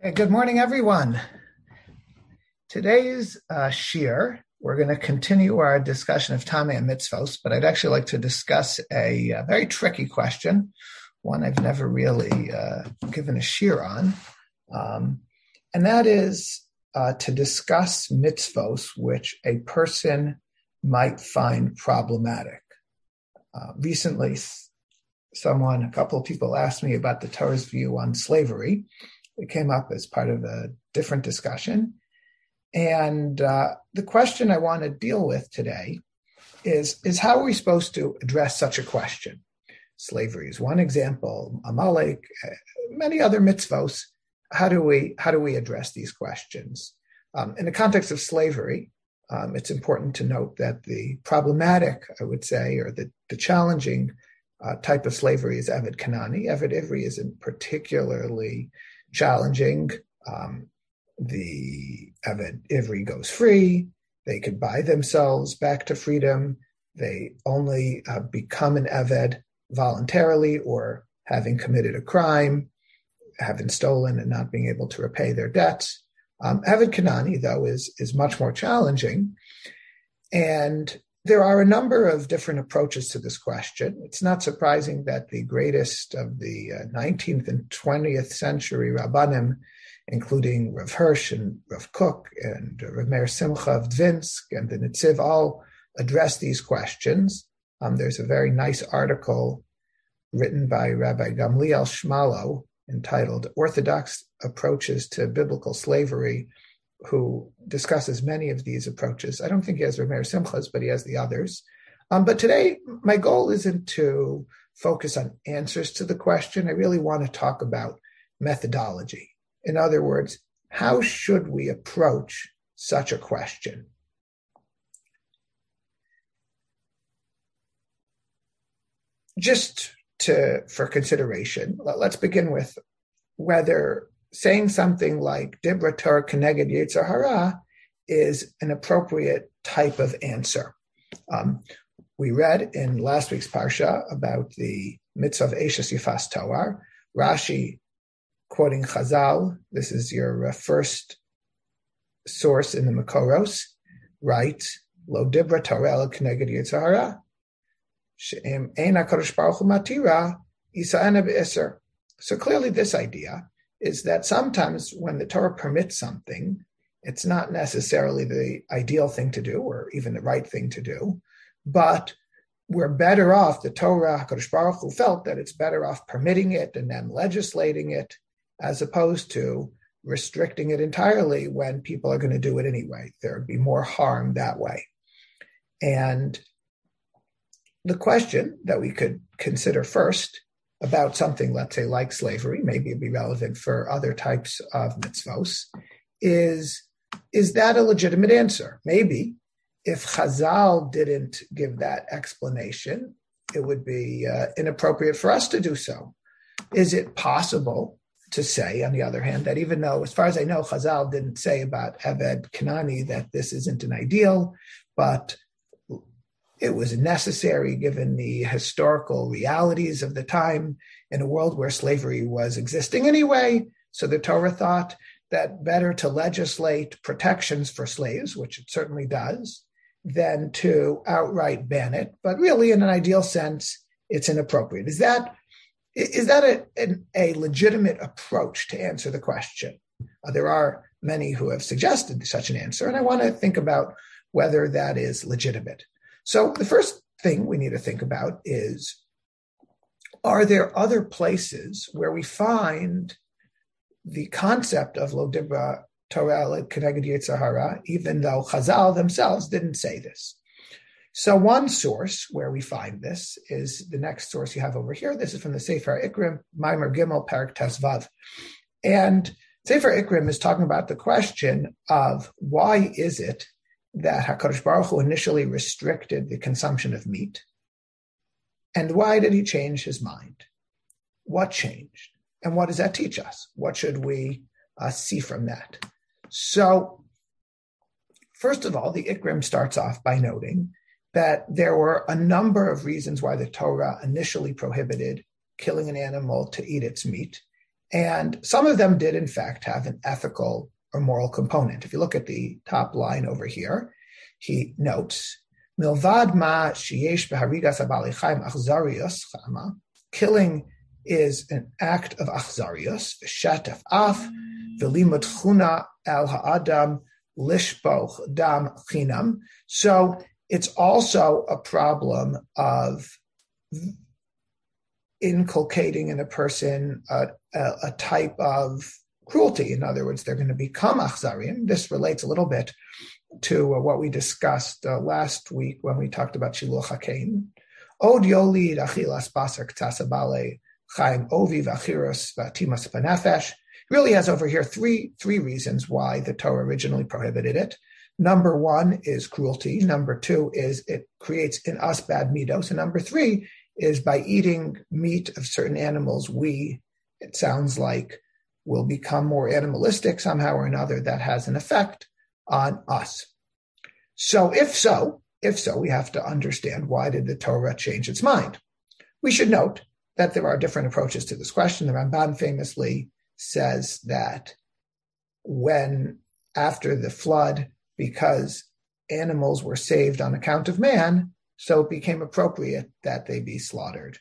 Good morning, everyone. Today's shir, we're going to continue our discussion of Tamei Mitzvos, but I'd actually like to discuss a very tricky question, one I've never really given a shir on, and that is to discuss mitzvos which a person might find problematic. Recently, a couple of people asked me about the Torah's view on slavery. It came up as part of a different discussion. And the question I want to deal with today is how are we supposed to address such a question? Slavery is one example, Amalek, many other mitzvos. How do we address these questions? In the context of slavery, it's important to note that the problematic, I would say, or the challenging type of slavery is Eved Kanani. Eved Ivri isn't particularly challenging. The Eved Ivri goes free. They could buy themselves back to freedom. They only become an Eved voluntarily or having committed a crime, having stolen and not being able to repay their debts. Eved Kanani, though, is much more challenging. And there are a number of different approaches to this question. It's not surprising that the greatest of the 19th and 20th century Rabbanim, including Rav Hirsch and Rav Kook and Rav Meir Simcha of Dvinsk and the Netziv, all address these questions. There's a very nice article written by Rabbi Gamliel Shmalo entitled Orthodox Approaches to Biblical Slavery, who discusses many of these approaches. I don't think he has Rav Meir Simcha's, but he has the others. But today, my goal isn't to focus on answers to the question. I really want to talk about methodology. In other words, how should we approach such a question? Just for consideration, let's begin with whether saying something like Dibra Torah Keneged Yetzer Hara is an appropriate type of answer. We read in last week's Parsha about the mitzvah of Eishes Yifas Toar. Rashi, quoting Chazal, this is your first source in the Makoros, writes, Lo Dibra Torah El Keneged Yetzer Hara, She'em Ein HaKadosh Baruch Hu Matira, Yisa'ena B'Isser. So clearly this idea is that sometimes when the Torah permits something, it's not necessarily the ideal thing to do or even the right thing to do, but we're better off, the Torah, HaKadosh Baruch Hu felt that it's better off permitting it and then legislating it as opposed to restricting it entirely when people are going to do it anyway. There would be more harm that way. And the question that we could consider first about something, let's say, like slavery, maybe it'd be relevant for other types of mitzvos, is that a legitimate answer? Maybe if Chazal didn't give that explanation, it would be inappropriate for us to do so. Is it possible to say, on the other hand, that even though, as far as I know, Chazal didn't say about Eved Kanani that this isn't an ideal, but it was necessary given the historical realities of the time in a world where slavery was existing anyway. So the Torah thought that better to legislate protections for slaves, which it certainly does, than to outright ban it. But really, in an ideal sense, it's inappropriate. Is that a legitimate approach to answer the question? There are many who have suggested such an answer, and I want to think about whether that is legitimate. So the first thing we need to think about is, are there other places where we find the concept of Lo Dibra Torah Keneged Yetzer Hara, even though Chazal themselves didn't say this? So one source where we find this is the next source you have over here. This is from the Sefer Ikrim, Maimer Gimel, Parak Tesvav. And Sefer Ikrim is talking about the question of why is it that HaKadosh Baruch Hu initially restricted the consumption of meat? And why did he change his mind? What changed? And what does that teach us? What should we see from that? So, first of all, the Ikrim starts off by noting that there were a number of reasons why the Torah initially prohibited killing an animal to eat its meat. And some of them did, in fact, have an ethical or moral component. If you look at the top line over here, he notes, Milvad ma sheyesh beharigas habali chaim achzarius chama. Killing is an act of achzarius, v'shatef af, v'limut chuna el ha'adam lishpoch dam chinam. So it's also a problem of inculcating in a person a type of cruelty. In other words, they're going to become achzarim. This relates a little bit to what we discussed last week when we talked about Shiluach HaKain. Od yolid achilas basar k'tasabale chaim ovi v'achiros v'atimas panafesh. Really has over here three reasons why the Torah originally prohibited it. Number one is cruelty. Number two is it creates in us bad midos. And number three is by eating meat of certain animals, it sounds like, will become more animalistic somehow or another. That has an effect on us. So if so, we have to understand, why did the Torah change its mind? We should note that there are different approaches to this question. The Ramban famously says that when after the flood, because animals were saved on account of man, so it became appropriate that they be slaughtered.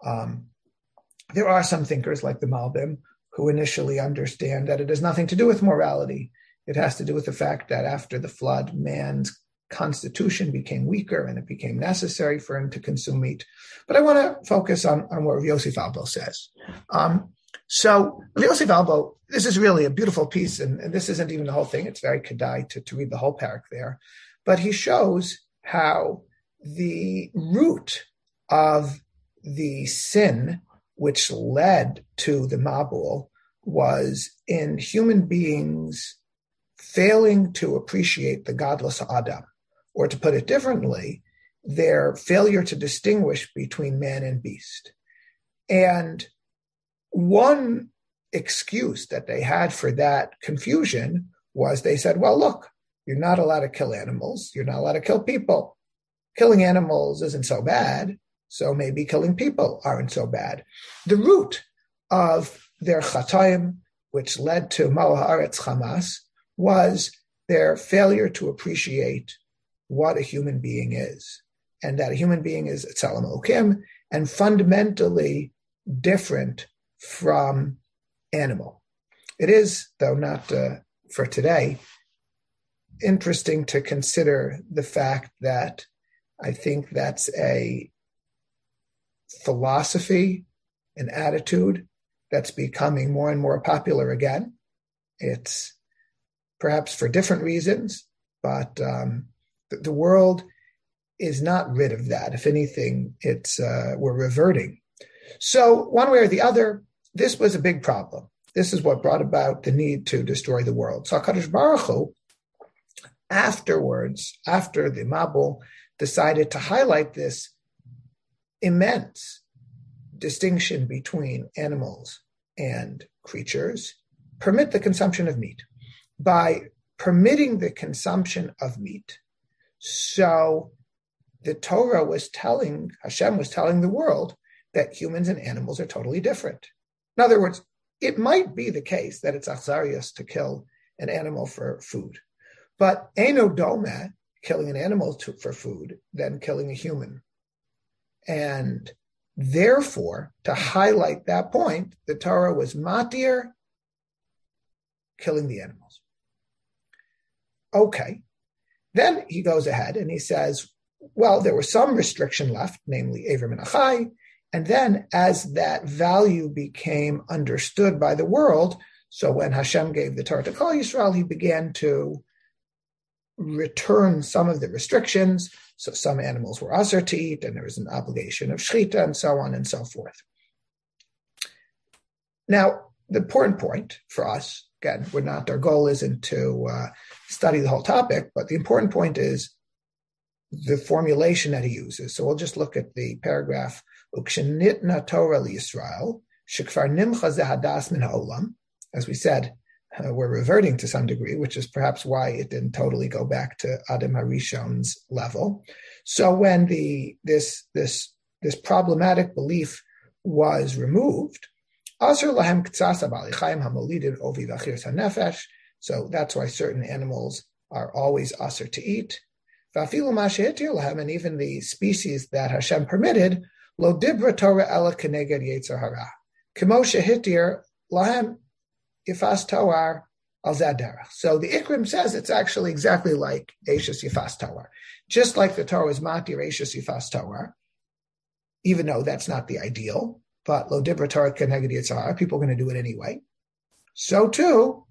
There are some thinkers like the Malbim who initially understand that it has nothing to do with morality. It has to do with the fact that after the flood, man's constitution became weaker and it became necessary for him to consume meat. But I want to focus on what Rav Yosef Albo says. So Rav Yosef Albo, this is really a beautiful piece, and this isn't even the whole thing. It's very kedai to read the whole parak there. But he shows how the root of the sin which led to the Mabul was in human beings failing to appreciate the godless Adam, or to put it differently, their failure to distinguish between man and beast. And one excuse that they had for that confusion was they said, well, look, you're not allowed to kill animals. You're not allowed to kill people. Killing animals isn't so bad, so maybe killing people aren't so bad. The root of their chatayim, which led to Malach Haaretz Hamas, was their failure to appreciate what a human being is, and that a human being is Tzelem Elokim and fundamentally different from animal. It is, though not for today, interesting to consider the fact that I think that's a philosophy, an attitude that's becoming more and more popular again. It's perhaps for different reasons, but the world is not rid of that. If anything, we're reverting. So one way or the other, this was a big problem. This is what brought about the need to destroy the world. So HaKadosh Baruch Hu, afterwards, after the Mabul, decided to highlight this immense distinction between animals and creatures, permit the consumption of meat. By permitting the consumption of meat, so the Torah Hashem was telling the world that humans and animals are totally different. In other words, it might be the case that it's achzarius to kill an animal for food, but eino doma, killing an animal for food, than killing a human. And therefore, to highlight that point, the Torah was matir, killing the animals. Okay. Then he goes ahead and he says, well, there was some restriction left, namely Avram and Achai. And then as that value became understood by the world, so when Hashem gave the Torah to Kol Yisrael, he began to return some of the restrictions. So some animals were asur to eat, and there was an obligation of shechita, and so on and so forth. Now, the important point for us, again, our goal isn't to study the whole topic, but the important point is the formulation that he uses. So we'll just look at the paragraph, Ukshenitna Torah Yisrael, Shekfar Nimcha Zehadas Min Ha'olam. As we said, we're reverting to some degree, which is perhaps why it didn't totally go back to Adam HaRishon's level. So when this problematic belief was removed, Asur lahem ktsasa ba'alei chayim hamolidin ovi v'achiras hanefesh. So that's why certain animals are always asur to eat. V'afilu ma shehitir lahem, and even the species that Hashem permitted, lo dibra Torah ela keneged yetzer hara. Kemo shehitir lahem yifas toar al zaderach. So the Ikrim says it's actually exactly like Eishes Yifas Toar. Just like the Torah is matir Eishes Yifas Toar, even though that's not the ideal, but lo dibra Torah keneged yetzer hara, people are going to do it anyway. So too,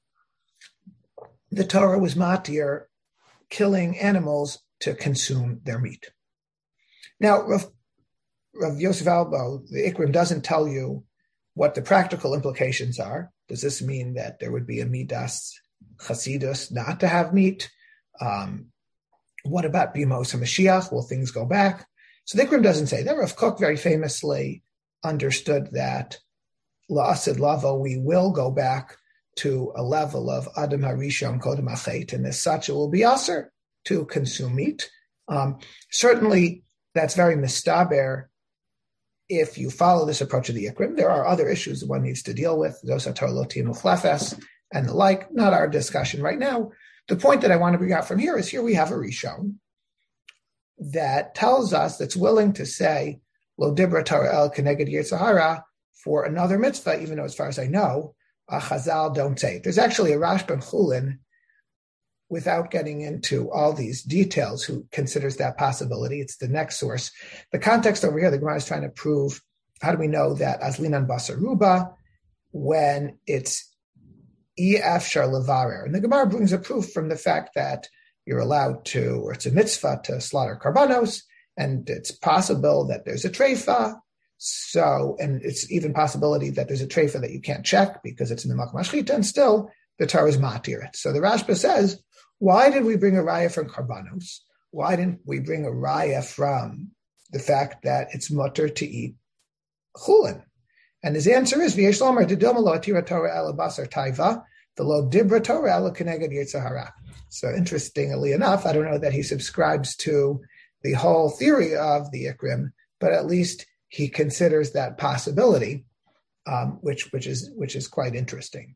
the Torah was matir killing animals to consume their meat. Now, Rav Yosef Albo, the Ikrim doesn't tell you what the practical implications are. Does this mean that there would be a midas chasidus not to have meat? What about Bimos HaMashiach? Will things go back? So the Ikrim doesn't say that. Rav Kook very famously understood that la'asid lavo, we will go back to a level of Adam Harishon Kodem Achet, and as such it will be aser to consume meat. Certainly that's very mistaber if you follow this approach of the Ikrim. There are other issues that one needs to deal with, Zosator Lotim Uchlefes and the like, not our discussion right now. The point that I want to bring out from here is here we have a Rishon that tells us, that's willing to say, Lo Dibra Torah El Keneged Yetzer Hara for another mitzvah, even though as far as I know, Chazal don't say it. There's actually a Rashban Chulin, without getting into all these details, who considers that possibility. It's the next source. The context over here, the Gemara is trying to prove, how do we know that Azlinan Basar Ruba, when it's EF Shar Levarer? And the Gemara brings a proof from the fact that you're allowed to, or it's a mitzvah to slaughter karbanos, and it's possible that there's a treifa. So, and it's even possibility that there's a treifa that you can't check because it's in the Makom HaShchita, and still the Torah is matir it. So the Rashba says, why did we bring a raya from karbanos? Why didn't we bring a raya from the fact that it's mutter to eat chulin? And his answer is, V'yesh lomer didilma lo atira Torah ela basar taiva, the lo dibra Torah ela keneged yetzer hara. So interestingly enough, I don't know that he subscribes to the whole theory of the Ikrim, but at least he considers that possibility, which is quite interesting.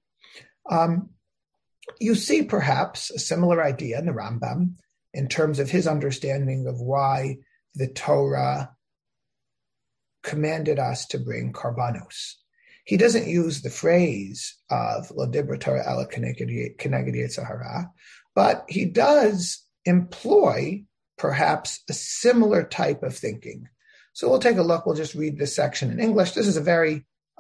You see perhaps a similar idea in the Rambam in terms of his understanding of why the Torah commanded us to bring karbanos. He doesn't use the phrase of lo dibra Torah ela keneged yetzer hara, but he does employ perhaps a similar type of thinking. So we'll take a look. We'll just read this section in English. This is a very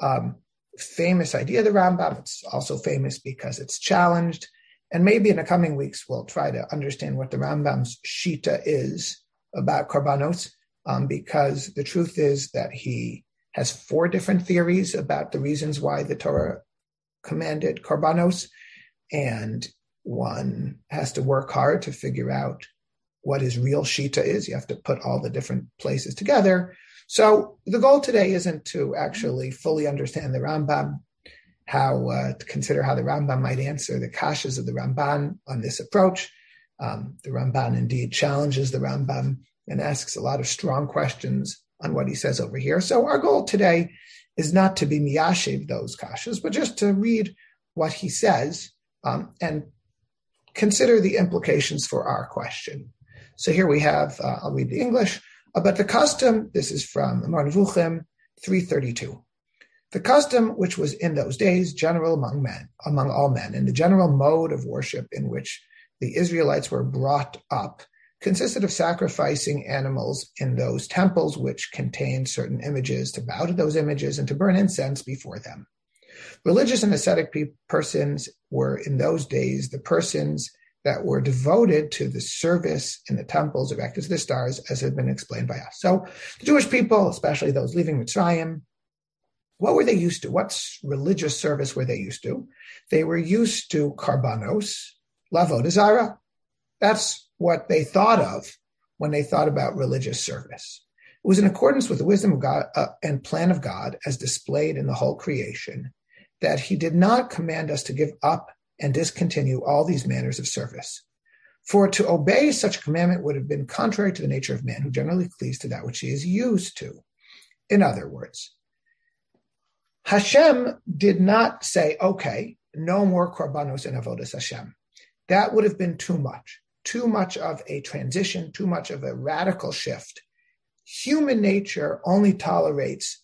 famous idea of the Rambam. It's also famous because it's challenged. And maybe in the coming weeks, we'll try to understand what the Rambam's shita is about karbanos, because the truth is that he has 4 different theories about the reasons why the Torah commanded karbanos, and one has to work hard to figure out what his real shita is. You have to put all the different places together. So the goal today isn't to actually fully understand the Rambam, to consider how the Rambam might answer the kashas of the Ramban on this approach. The Ramban indeed challenges the Rambam and asks a lot of strong questions on what he says over here. So our goal today is not to be miyashiv those kashas, but just to read what he says and consider the implications for our question. So here we have, I'll read the English, but the custom, this is from Amar Nevuchim 332. The custom which was in those days general among all men, and the general mode of worship in which the Israelites were brought up, consisted of sacrificing animals in those temples which contained certain images, to bow to those images and to burn incense before them. Religious and ascetic persons were in those days the persons that were devoted to the service in the temples erected to the stars, as had been explained by us. So the Jewish people, especially those leaving Mitzrayim, what were they used to? What religious service were they used to? They were used to karbanos, avodah zarah. That's what they thought of when they thought about religious service. It was in accordance with the wisdom of God and plan of God, as displayed in the whole creation, that he did not command us to give up and discontinue all these manners of service. For to obey such a commandment would have been contrary to the nature of man, who generally cleaves to that which he is used to. In other words, Hashem did not say, okay, no more korbanos and avodas Hashem. That would have been too much of a transition, too much of a radical shift. Human nature only tolerates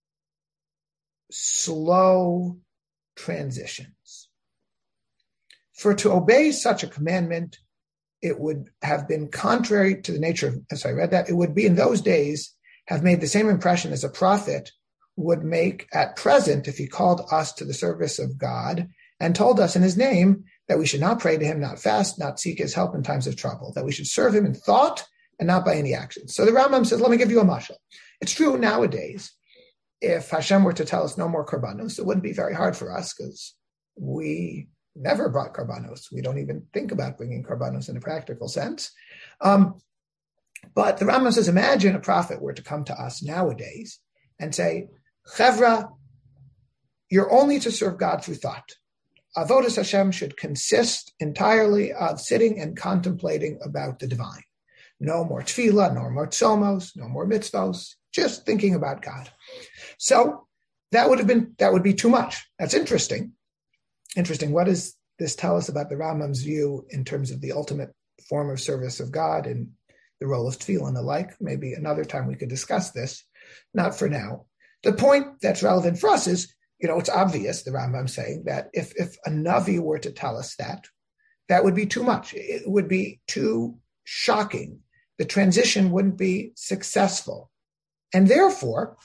slow transitions. For to obey such a commandment, it would have been contrary to the nature of, as I read that, it would be in those days have made the same impression as a prophet would make at present if he called us to the service of God and told us in his name that we should not pray to him, not fast, not seek his help in times of trouble, that we should serve him in thought and not by any action. So the Rambam says, let me give you a mashal. It's true nowadays, if Hashem were to tell us no more korbanos, it wouldn't be very hard for us because we never brought korbanos. We don't even think about bringing korbanos in a practical sense. But the Rambam says, imagine a prophet were to come to us nowadays and say, Chevra, you're only to serve God through thought. Avodas Hashem should consist entirely of sitting and contemplating about the divine. No more tefillah, no more tzomos, no more mitzvos, just thinking about God. So that would be too much. That's interesting. What does this tell us about the Rambam's view in terms of the ultimate form of service of God and the role of tefillah and the like? Maybe another time we could discuss this. Not for now. The point that's relevant for us is, it's obvious, the Rambam saying, that if a Navi were to tell us that would be too much. It would be too shocking. The transition wouldn't be successful. And therefore,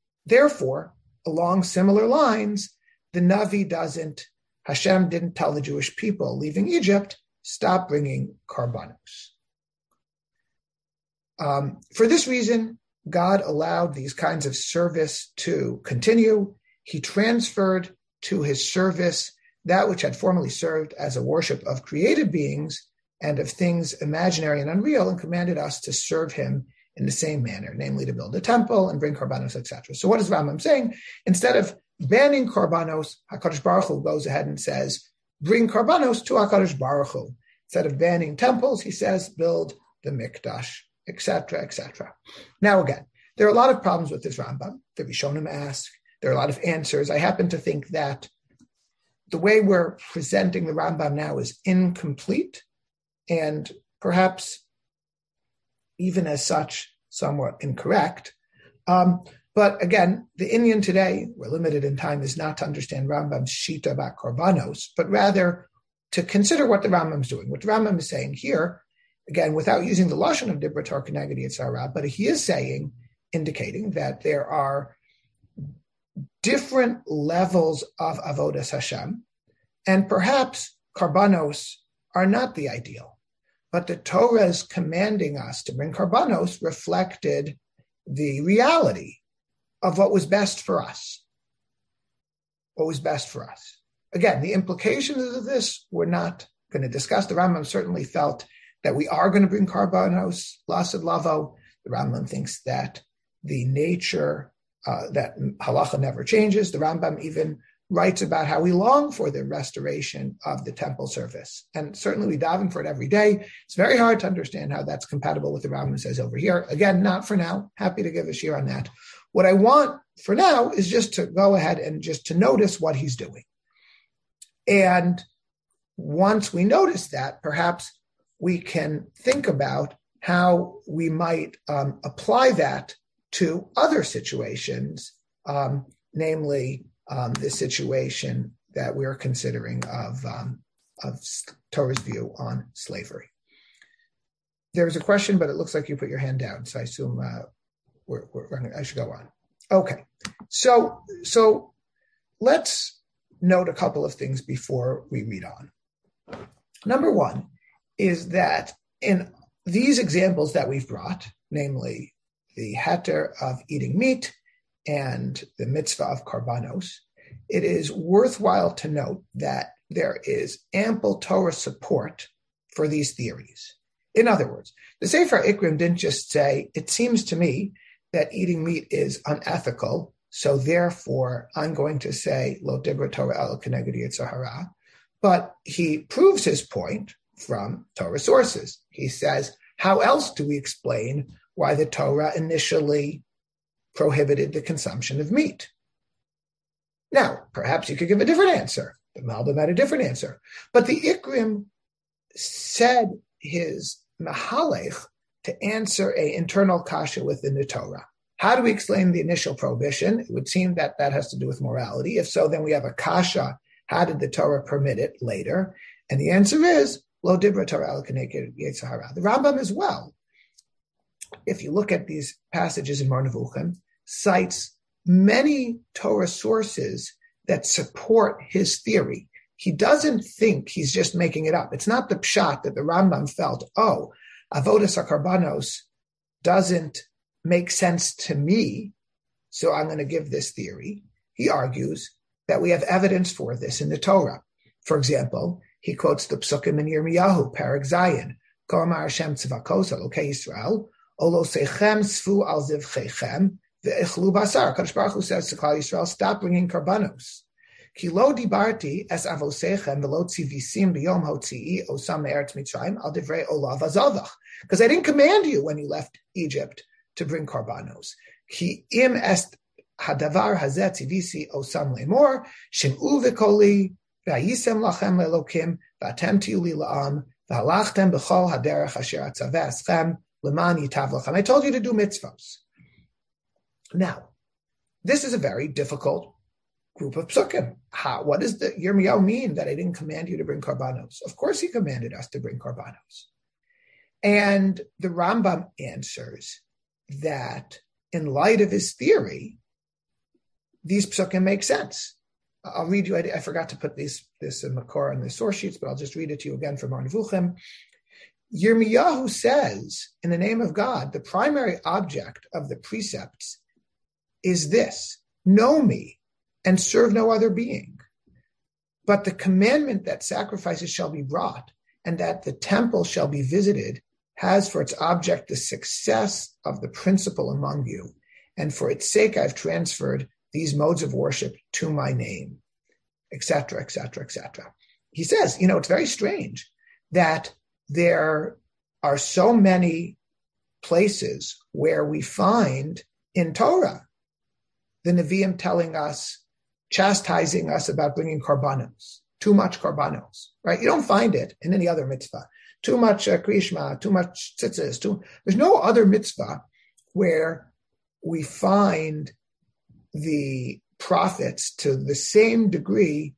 along similar lines, the Navi Hashem didn't tell the Jewish people leaving Egypt, stop bringing korbanos. For this reason, God allowed these kinds of service to continue. He transferred to his service that which had formerly served as a worship of created beings and of things imaginary and unreal, and commanded us to serve him in the same manner, namely to build a temple and bring korbanos, etc. So what is Rambam saying? Instead of banning korbanos, HaKadosh Baruch Hu goes ahead and says, bring korbanos to HaKadosh Baruch Hu. Instead of banning temples, he says, build the Mikdash, etc., etc. Now again, there are a lot of problems with this Rambam. The Rishonim ask. There are a lot of answers. I happen to think that the way we're presenting the Rambam now is incomplete and perhaps even as such somewhat incorrect. But again, the Inyan today, we're limited in time, is not to understand Rambam's shita about korbanos, but rather to consider what the Rambam's doing. What the Rambam is saying here, again, without using the lashon of Dibra Torah Keneged Yitzhara, but he is indicating that there are different levels of avodas Hashem, and perhaps korbanos are not the ideal. But the Torah's commanding us to bring korbanos reflected the reality of what was best for us. Again, the implications of this we're not going to discuss. The Rambam certainly felt that we are going to bring korbanos, lasad lavo. The Rambam thinks that the nature, that halacha never changes. The Rambam even writes about how we long for the restoration of the temple service. And certainly we daven for it every day. It's very hard to understand how that's compatible with the Rambam says over here. Again, not for now. Happy to give a shir on that. What I want for now is just to go ahead and just to notice what he's doing. And once we notice that, perhaps we can think about how we might apply that to other situations, namely the situation that we're considering of Torah's view on slavery. There was a question, but it looks like you put your hand down, so I assume I should go on. Okay, so let's note a couple of things before we read on. Number one is that in these examples that we've brought, namely the heter of eating meat and the mitzvah of korbanos, it is worthwhile to note that there is ample Torah support for these theories. In other words, the Sefer Ikrim didn't just say, it seems to me that eating meat is unethical, so therefore I'm going to say, lo dibra Torah elo keneged yitzhara, but he proves his point from Torah sources. He says, how else do we explain why the Torah initially prohibited the consumption of meat? Now, perhaps you could give a different answer. The Malbim had a different answer. But the Ikrim said his Mahalech to answer an internal kasha within the Torah. How do we explain the initial prohibition? It would seem that that has to do with morality. If so, then we have a kasha. How did the Torah permit it later? And the answer is, Lo dibra Torah el keneged yetzer hara. The Rambam as well, if you look at these passages in Mar Nevuchim, cites many Torah sources that support his theory. He doesn't think he's just making it up. It's not the pshat that the Rambam felt, avodas hakarbanos doesn't make sense to me, so I'm going to give this theory. He argues that we have evidence for this in the Torah. For example, he quotes the Psukim in Yirmiyahu, Parag Zayin, Kol Amar Hashem tzivakos elokei Yisrael, Olo sechem sfu al zivchechem, ve'echlu basar. Kadosh Baruch Hu says to Klal Yisrael, stop bringing karbanos. Ki lo dibarti es avosechem velo tzivisim b'yom hotzii osam me'eretz Mitzrayim al divrei olav azavach. Because I didn't command you when you left Egypt to bring karbanos. Ki im est hadavar hazeh tzivisi osam lemor, shim'u v'koli, ve'ayisem lachem le'elokim, ve'atem tiyu li la'am, ve'halachtem b'chol haderech asher atzaveh eschem, l'man yitav lachem. I told you to do mitzvos. Now, this is a very difficult group of psukim. What does the Yirmiyahu mean that I didn't command you to bring karbanos? Of course he commanded us to bring karbanos. And the Rambam answers that in light of his theory, these psukim make sense. I'll read you, I forgot to put this in Makor on the source sheets, but I'll just read it to you again from Mar Nevuchim. Yirmiyahu says, in the name of God, the primary object of the precepts is this: know me and serve no other being. But the commandment that sacrifices shall be brought and that the temple shall be visited has for its object the success of the principle among you. And for its sake, I've transferred these modes of worship to my name, etc., etc., etc. He says, it's very strange that there are so many places where we find in Torah the Nevi'im telling us, chastising us about bringing karbanos, too much karbanos, right? You don't find it in any other mitzvah. Too much krishma, too much tzitzis. There's no other mitzvah where we find the prophets to the same degree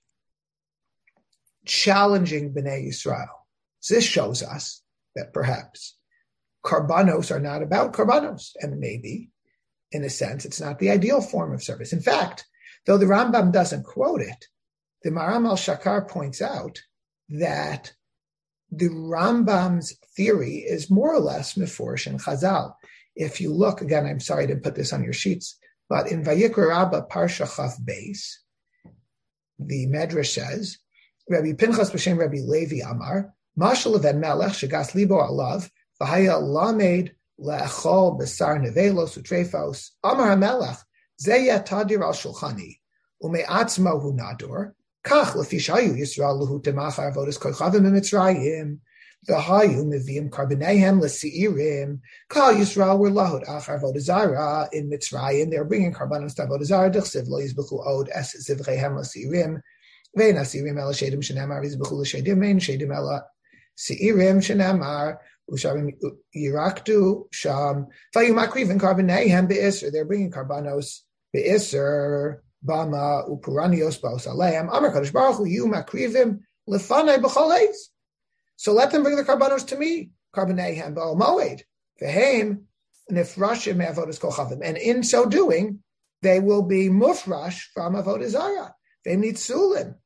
challenging Bnei Yisrael. So this shows us that perhaps karbanos are not about karbanos, and maybe, in a sense, it's not the ideal form of service. In fact, though the Rambam doesn't quote it, the Maram al-Shakar points out that the Rambam's theory is more or less meforish in Chazal. If you look, again, I'm sorry I didn't put this on your sheets, but in Vayikra Rabbah Parsha Chaf Beis, the Medrash says, Rabbi Pinchas b'shem Rabbi Levi Amar, Mashal Leven Melech Shegas Libo Alav, V'haya Lamed Le'echol B'sar Nevelos Utrefos, Amar HaMelech, Zeyeh Tadir Al Shulchani, Ume'atzmo Hu Nador, Kach Lefi Shayu Yisrael Luhu Temachar Avodas Koichavim Mitzrayim, V'hayu Meviim Karbaneihem L'Seirim, Kal Yisrael were Lahud Achar Avodah Zarah in Mitzrayim. They were bringing karbanos to Avodah Zarah. D'chsiv Lo Yizbechu Od Es Zivcheihem L'Seirim, Ve'en Asirim Ela Shedim Shenamar Yizbechu L'Shedim Ve'en Shedim Ela Seirim Shenamar Usharim Yiraktu Sham Vayu Makrivin Karbaneihem Be'Isr. They're bringing karbanos Be'Isr Bama Upuranios Baos Aleim Amar Kadosh Baruch Hu Yu Makrivim Lefanei B'Chaleis. So let them bring the karbanos to me. Karbaneihem Ba'al Moed Ve'hem Nifrashim Avodas Kochavim. And in so doing, they will be mufrash from Avodah Zarah. Ve'hem Nitzulim.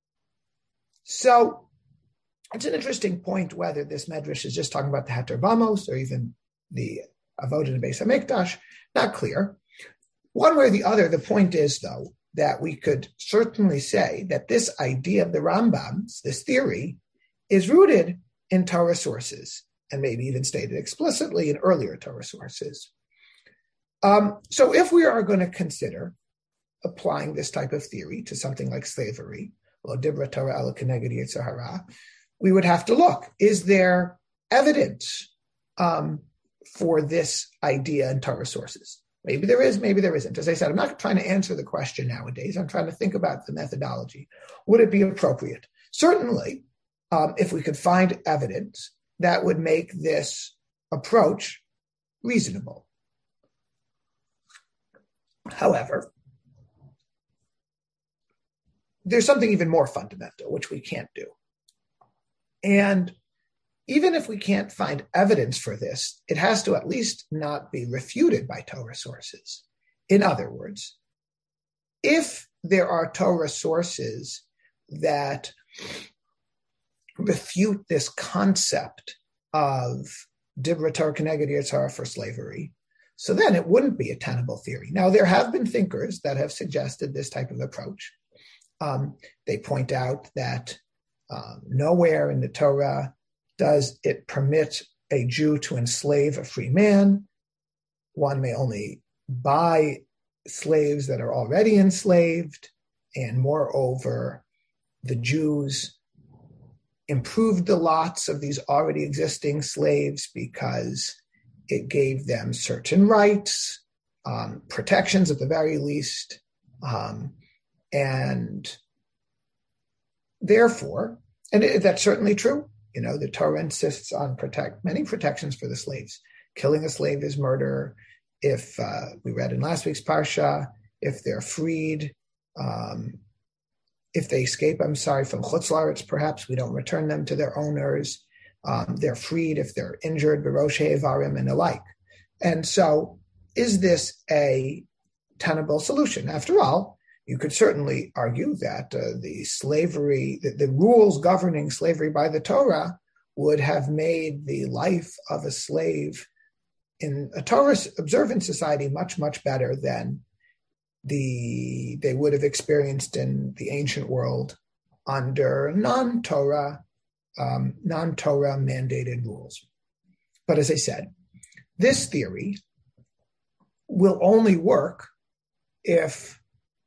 So it's an interesting point whether this medrash is just talking about the Heter Bamos or even the Avodah Beis HaMikdash. Not clear. One way or the other, the point is, though, that we could certainly say that this idea of the Rambam's, this theory, is rooted in Torah sources, and maybe even stated explicitly in earlier Torah sources. So if we are going to consider applying this type of theory to something like slavery, Lo dibra Torah ela keneged yetzer hara, we would have to look, is there evidence for this idea in Torah sources? Maybe there is, maybe there isn't. As I said, I'm not trying to answer the question nowadays. I'm trying to think about the methodology. Would it be appropriate? Certainly, if we could find evidence that would make this approach reasonable. However, there's something even more fundamental, which we can't do. And even if we can't find evidence for this, it has to at least not be refuted by Torah sources. In other words, if there are Torah sources that refute this concept of Dibra Torah Keneged Yetzer Hara for slavery, so then it wouldn't be a tenable theory. Now, there have been thinkers that have suggested this type of approach. They point out that nowhere in the Torah does it permit a Jew to enslave a free man. One may only buy slaves that are already enslaved, and moreover, the Jews improved the lots of these already existing slaves because it gave them certain rights, protections at the very least, and therefore, and that's certainly true. You know, the Torah insists on many protections for the slaves. Killing a slave is murder. If we read in last week's Parsha, if they're freed, if they escape, from Chutz La'aretz, perhaps we don't return them to their owners. They're freed if they're injured, B'rosh He'evarim and the like. And so, is this a tenable solution? After all, you could certainly argue that the rules governing slavery by the Torah would have made the life of a slave in a Torah observant society much, much better than they would have experienced in the ancient world under non-Torah mandated rules. But as I said, this theory will only work if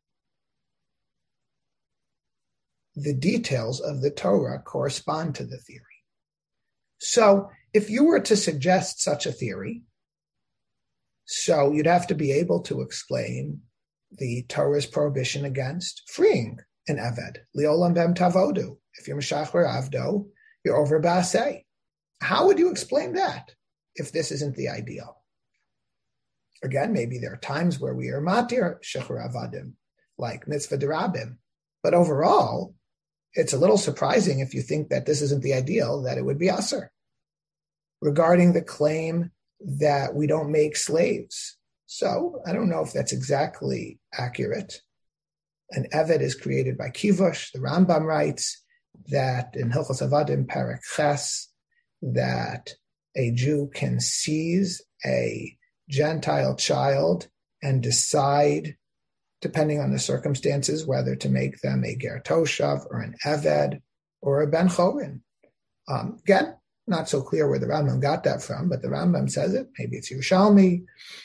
the details of the Torah correspond to the theory. So if you were to suggest such a theory, so you'd have to be able to explain the Torah's prohibition against freeing an Eved. Li'olam b'em tavodu. If you're Meshachar Avdo, you're over Ba'aseh. How would you explain that if this isn't the ideal? Again, maybe there are times where we are matir shachar avadim, like mitzvah derabim. But overall, it's a little surprising if you think that this isn't the ideal, that it would be aser. Regarding the claim that we don't make slaves. So I don't know if that's exactly accurate. An Eved is created by kivush. The Rambam writes that in Hilchos Avadim Perek Ches, that a Jew can seize a Gentile child and decide, depending on the circumstances, whether to make them a ger toshav or an eved or a ben chorin. Again, not so clear where the Rambam got that from, but the Rambam says it. Maybe it's Yerushalmi.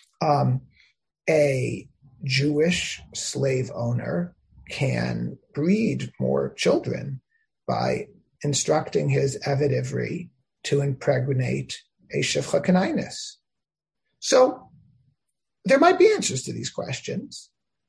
A Jewish slave owner can breed more children by instructing his eved ivri to impregnate a shifcha kanainis. So there might be answers to these questions.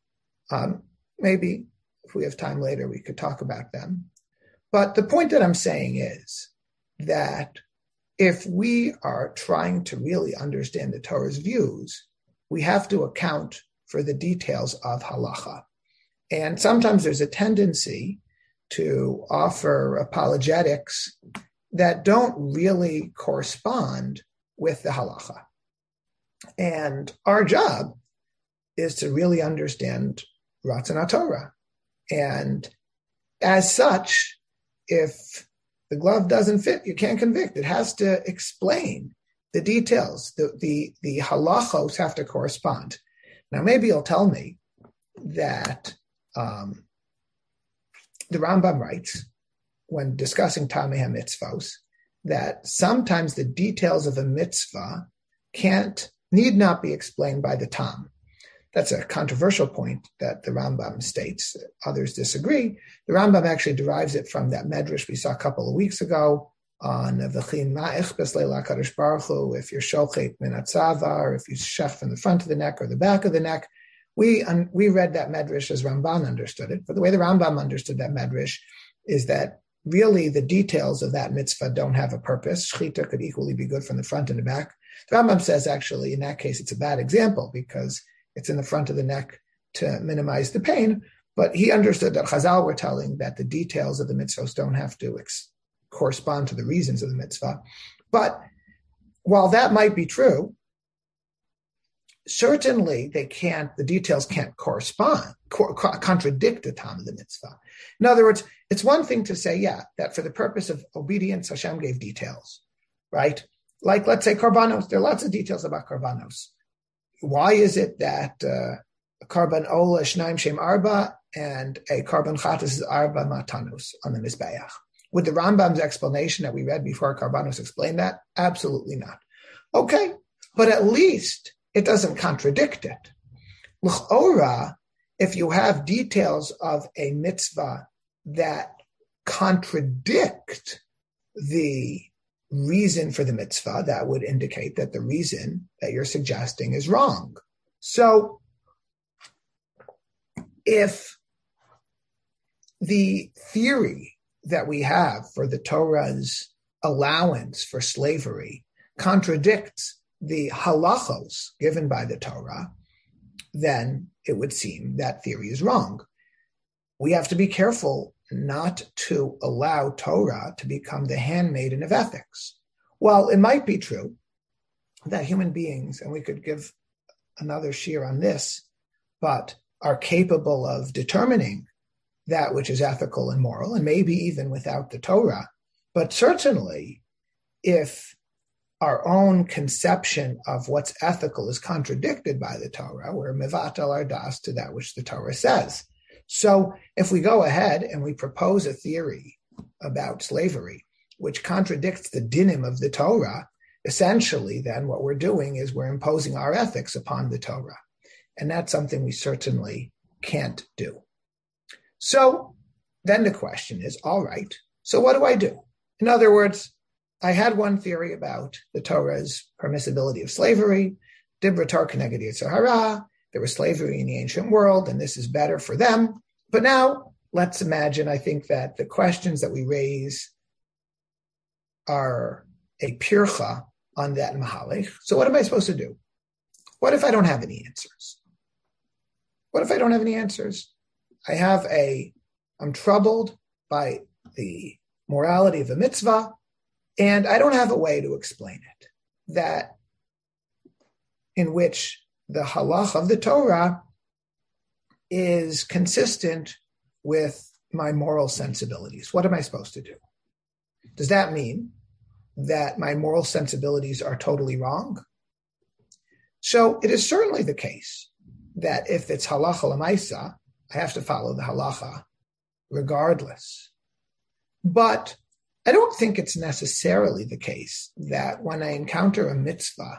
Maybe if we have time later, we could talk about them. But the point that I'm saying is that if we are trying to really understand the Torah's views, we have to account for the details of halacha. And sometimes there's a tendency to offer apologetics that don't really correspond with the halacha. And our job is to really understand Ratzon HaTorah. And as such, if the glove doesn't fit, you can't convict. It has to explain the details. The halachos have to correspond. Now, maybe you'll tell me that the Rambam writes, when discussing Tamei HaMitzvos, that sometimes the details of a mitzvah need not be explained by the Tam. That's a controversial point that the Rambam states. Others disagree. The Rambam actually derives it from that medrash we saw a couple of weeks ago on V'chin ma'ich b'sleila kadosh baruch hu, if you're shochet min atzava, or if you shech from the front of the neck or the back of the neck. We read that medrash as Ramban understood it, but the way the Rambam understood that medrash is that really the details of that mitzvah don't have a purpose. Shechita could equally be good from the front and the back. The Rambam says actually in that case it's a bad example because it's in the front of the neck to minimize the pain, but he understood that Chazal were telling that the details of the mitzvahs don't have to correspond to the reasons of the mitzvah. But while that might be true, certainly the details can't contradict the time of the mitzvah. In other words, it's one thing to say, that for the purpose of obedience, Hashem gave details, right? Like, let's say, karbanos. There are lots of details about karbanos. Why is it that karban ola shnaim shem arba and a karban chatas is arba matanos on the mizbeach? Would the Rambam's explanation that we read before karbanos explain that? Absolutely not. Okay, but at least it doesn't contradict it. L'chora, if you have details of a mitzvah that contradict the reason for the mitzvah, that would indicate that the reason that you're suggesting is wrong. So if the theory that we have for the Torah's allowance for slavery contradicts the halachos given by the Torah, then it would seem that theory is wrong. We have to be careful not to allow Torah to become the handmaiden of ethics. Well, it might be true that human beings, and we could give another shir on this, but are capable of determining that which is ethical and moral, and maybe even without the Torah. But certainly, if our own conception of what's ethical is contradicted by the Torah, we're mevatel our das to that which the Torah says. So if we go ahead and we propose a theory about slavery, which contradicts the dinim of the Torah, essentially then what we're doing is we're imposing our ethics upon the Torah. And that's something we certainly can't do. So then the question is, all right, so what do I do? In other words, I had one theory about the Torah's permissibility of slavery, dibra Torah keneged yetzer hara. There was slavery in the ancient world, and this is better for them. But now, let's imagine, I think that the questions that we raise are a pircha on that mahalech. So what am I supposed to do? What if I don't have any answers? What if I don't have any answers? I'm troubled by the morality of a mitzvah, and I don't have a way to explain it, that in which the halach of the Torah is consistent with my moral sensibilities. What am I supposed to do? Does that mean that my moral sensibilities are totally wrong? So it is certainly the case that if it's halacha l'maisa, I have to follow the halacha regardless. But I don't think it's necessarily the case that when I encounter a mitzvah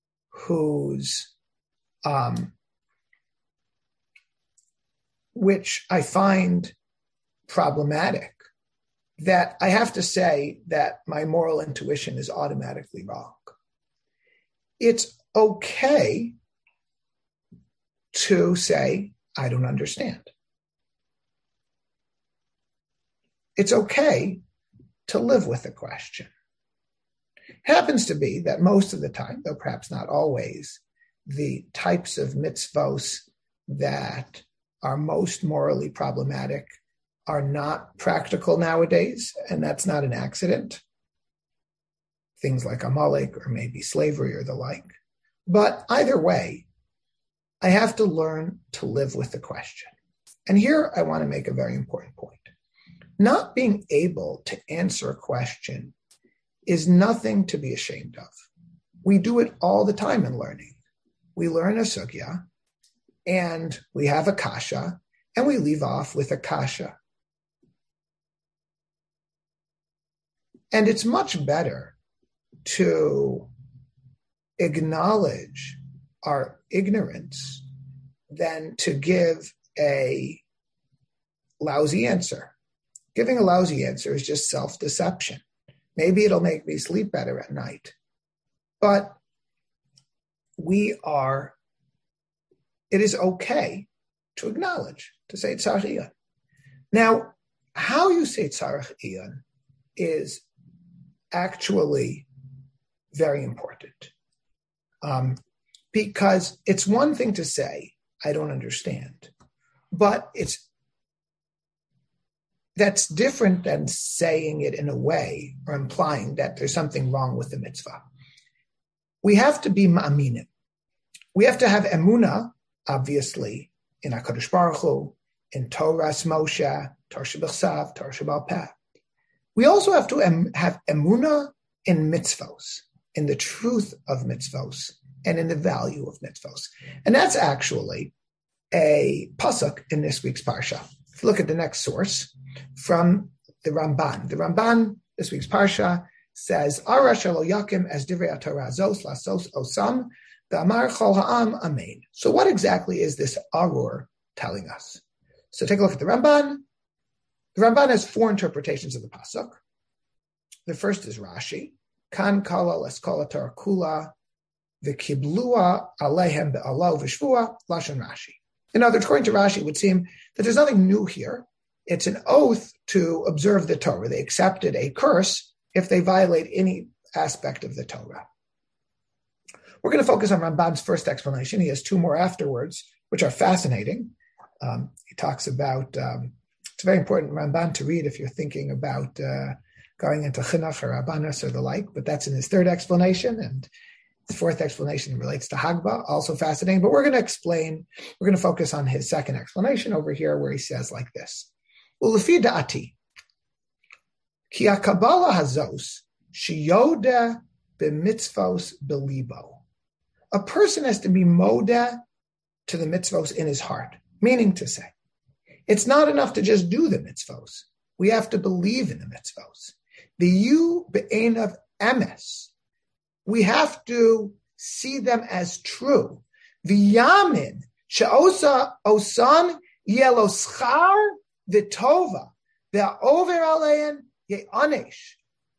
which I find problematic, that I have to say that my moral intuition is automatically wrong. It's okay to say, I don't understand. It's okay to live with the question. It happens to be that most of the time, though perhaps not always, the types of mitzvos that are most morally problematic are not practical nowadays, and that's not an accident. Things like Amalek or maybe slavery or the like. But either way, I have to learn to live with the question. And here I want to make a very important point. Not being able to answer a question is nothing to be ashamed of. We do it all the time in learning. We learn a sugya, and we have a kasha, and we leave off with a kasha. And it's much better to acknowledge our ignorance than to give a lousy answer. Giving a lousy answer is just self-deception. Maybe it'll make me sleep better at night. But it is okay to acknowledge, to say tzarech iyun. Now, how you say tzarech iyun is actually very important. Because it's one thing to say, I don't understand, but that's different than saying it in a way or implying that there's something wrong with the mitzvah. We have to be ma'aminim. We have to have emunah, obviously, in HaKadosh Baruch Hu, in Torah's Moshe, Torah Shebechsav, Torah Shebal Peh. We also have to have emunah in mitzvos, in the truth of mitzvos, and in the value of mitzvos. And that's actually a pasuk in this week's parsha. If you look at the next source from the Ramban, this week's parsha says, Ara shelo yakim as divrei Torah zos lasos osam v'amar chol ha'am amen. So what exactly is this arur telling us? So take a look at the Ramban. The Ramban has four interpretations of the pasuk. The first is Rashi. Kan kala leskola Torah kula v'kiblua alehem be'alav v'shvua lashon Rashi. In other words, according to Rashi, it would seem that there's nothing new here. It's an oath to observe the Torah. They accepted a curse if they violate any aspect of the Torah. We're going to focus on Ramban's first explanation. He has two more afterwards, which are fascinating. He talks about, it's very important Ramban to read if you're thinking about going into chinuch or rabbanos or the like, but that's in his third explanation, and his fourth explanation relates to Hagba, also fascinating. But we're going to focus on his second explanation over here, where he says like this: Ulefi da'ati, ki hakabala hazos shiyoda b'mitzvos belibo. A person has to be moda to the mitzvos in his heart, meaning to say, it's not enough to just do the mitzvos. We have to believe in the mitzvos. The yu be'enav emes. We have to see them as true. V'yamin she'osa osan yelo schar v'tova ve'over alein ye'anesh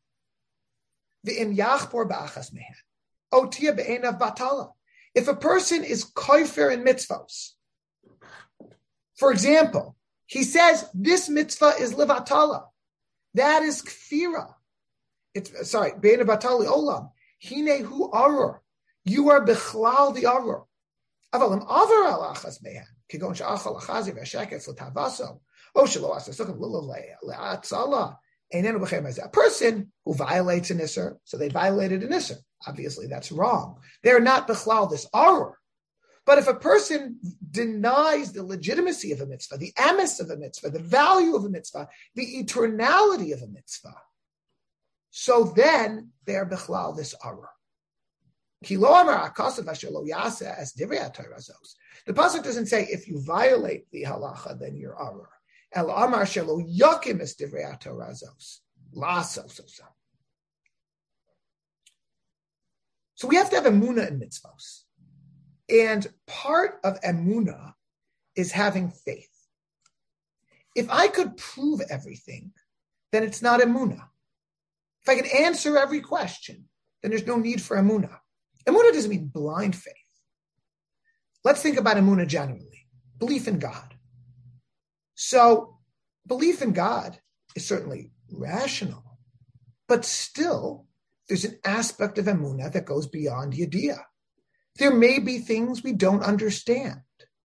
v'im yachbor ba'achas mehen otia be'enav batala. If a person is koifer in mitzvos, for example, he says this mitzvah is levatala, that is kfira. Be'enav batali olam. Hinehu arur. You are bechlal the arur. Avalim avar alachas mehan. Kigon she'achal achazi v'sheket l'tavaso. O shelo asa sukkah le'atzala. Einenu b'chem hazeh. A person who violates an isser, so they violated an isser. Obviously, that's wrong. They're not bechlal this arur. But if a person denies the legitimacy of a mitzvah, the emes of a mitzvah, the value of a mitzvah, the eternality of a mitzvah, so then they are bechlal this arur. The pasuk doesn't say if you violate the halacha, then you're arur. El amar shelo yakim es divrei Torah zos lasos. So we have to have emunah in mitzvos, and part of emunah is having faith. If I could prove everything, then it's not emunah. If I can answer every question, then there's no need for emunah. Emunah doesn't mean blind faith. Let's think about emunah generally. Belief in God. So belief in God is certainly rational, but still there's an aspect of emunah that goes beyond yediyah. There may be things we don't understand.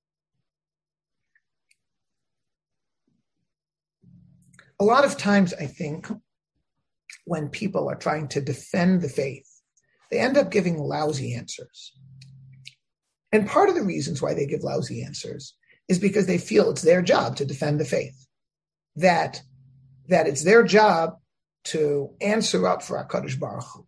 A lot of times, I think, when people are trying to defend the faith, they end up giving lousy answers. And part of the reasons why they give lousy answers is because they feel it's their job to defend the faith, that it's their job to answer up for HaKadosh Baruch Hu.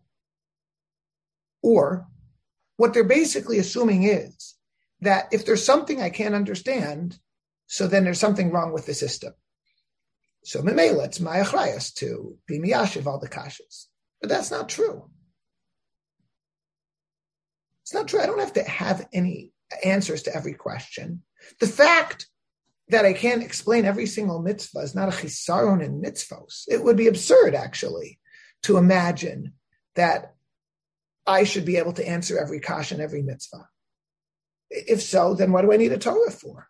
Or what they're basically assuming is that if there's something I can't understand, so then there's something wrong with the system. So memela, it's my achrayas to be miyashiv all the kashas. But that's not true. It's not true. I don't have to have any answers to every question. The fact that I can't explain every single mitzvah is not a chisaron in mitzvos. It would be absurd, actually, to imagine that I should be able to answer every kasha and every mitzvah. If so, then what do I need a Torah for?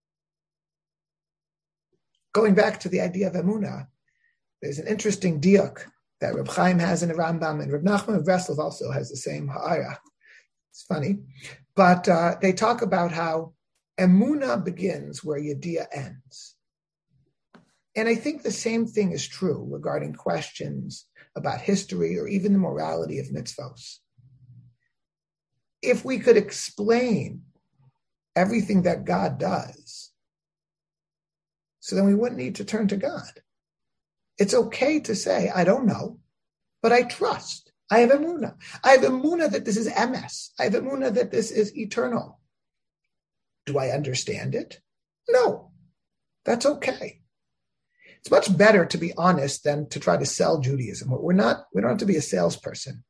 Going back to the idea of emunah, there's an interesting diuk that Reb Chaim has in the Rambam, and Reb Nachman of Breslov also has the same ha'ara. It's funny. But they talk about how emunah begins where yediyah ends. And I think the same thing is true regarding questions about history or even the morality of mitzvos. If we could explain everything that God does, so then we wouldn't need to turn to God. It's okay to say, I don't know, but I trust. I have emunah. I have emunah that this is emes. I have emunah that this is eternal. Do I understand it? No. That's okay. It's much better to be honest than to try to sell Judaism. We don't have to be a salesperson.